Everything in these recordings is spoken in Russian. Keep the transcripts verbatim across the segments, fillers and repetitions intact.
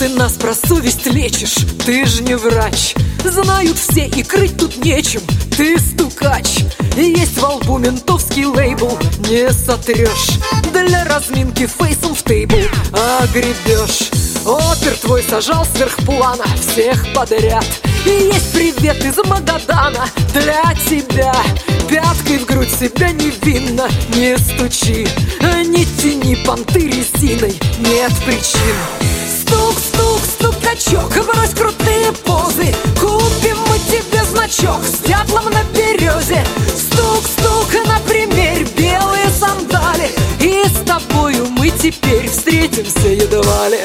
ты нас про совесть лечишь? Ты ж не врач. Знают все, и крыть тут нечем. Ты стукач. И есть во лбу ментовский лейбл. Не сотрешь. Для разминки фейсом в тейбл огребешь. Опер твой сажал сверх плана всех подряд. И есть привет из Магадана для тебя. Пяткой в грудь себя невинно не стучи. Не тяни понты резиной, нет причин. Стук, стук, стукачок, брось крутые позы. Купим мы тебе значок с дятлом на березе. Стук, стук, например, белые сандали. И с тобою мы теперь встретимся едва ли.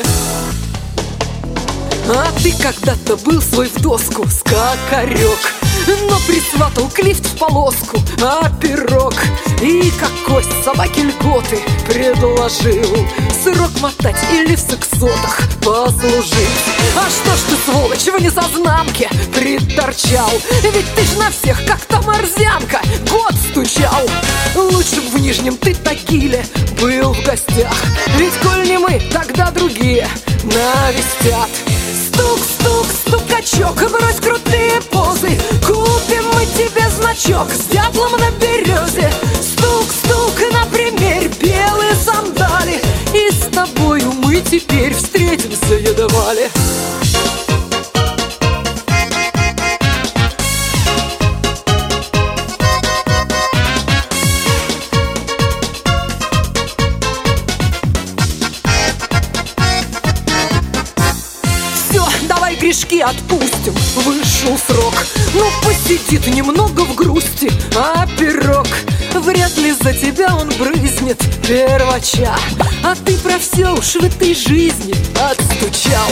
А ты когда-то был свой в доску скакарек, но присватал клифт в полоску, а пирог и как кость собаки льготы предложил. Срок мотать или в сексотах послужить. А что ж ты, сволочь, в несознанке приторчал? Ведь ты ж на всех, как та морзянка, год стучал. Лучше б в Нижнем ты Тагиле был в гостях. Ведь коль не мы, тогда другие навестят. Стук, стук, стукачок, брось крутые позы. Купим мы тебе значок с дятлом на березе. Стук, стук, например, белые сандали. И с тобою мы теперь встретимся едва ли. Давай грешки отпустим, вышел срок. Ну посидит немного в грусти, а пирог вряд ли за тебя он брызнет первача. А ты про все уж в этой жизни отстучал.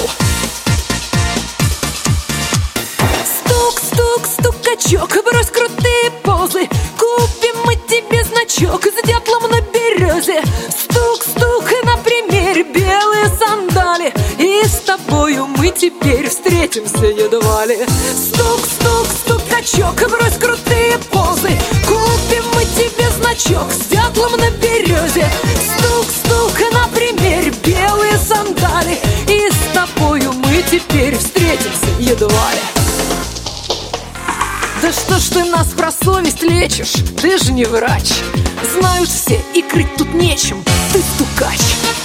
Стук, стук, стукачок, брось крутые позы. Купим мы тебе значок с дятлом на березе. Стук, стук, например, белые сандали. И с тобою мы теперь встретимся едва ли. Стук, стук, стукачок, брось крутые позы. Купим мы тебе значок с дятлом на березе. Стук, стук, например, белые сандали. И с тобою мы теперь встретимся едва ли. Да что ж ты нас про совесть лечишь? Ты же не врач. Знают все, и крыть тут нечем. Ты стукач.